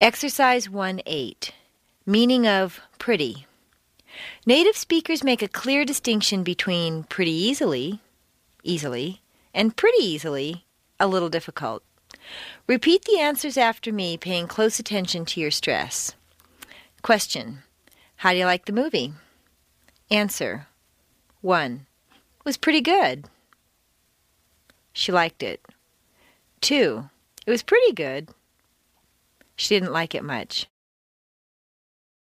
Exercise 1-8. Meaning of pretty. Native speakers make a clear distinction between pretty easily, and pretty easily, a little difficult. Repeat the answers after me, paying close attention to your stress. Question. How do you like the movie? Answer. 1. It was pretty good. She liked it. 2. It was pretty good. She didn't like it much.